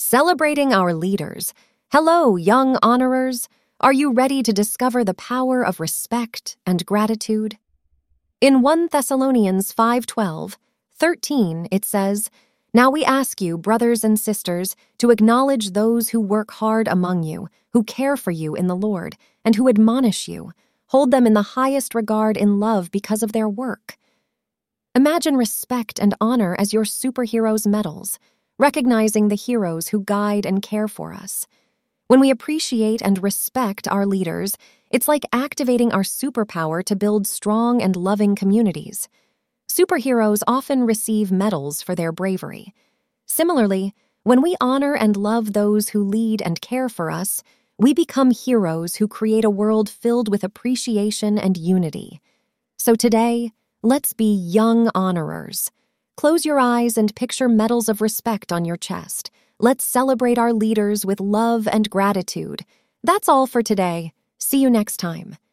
Celebrating our leaders. Hello, young honorers. Are you ready to discover the power of respect and gratitude? In 1 Thessalonians 5:12-13, it says, "Now we ask you, brothers and sisters, to acknowledge those who work hard among you, who care for you in the Lord, and who admonish you. Hold them in the highest regard in love because of their work." Imagine respect and honor as your superheroes' medals, recognizing the heroes who guide and care for us. When we appreciate and respect our leaders, it's like activating our superpower to build strong and loving communities. Superheroes often receive medals for their bravery. Similarly, when we honor and love those who lead and care for us, we become heroes who create a world filled with appreciation and unity. So today, let's be young honorers. Close your eyes and picture medals of respect on your chest. Let's celebrate our leaders with love and gratitude. That's all for today. See you next time.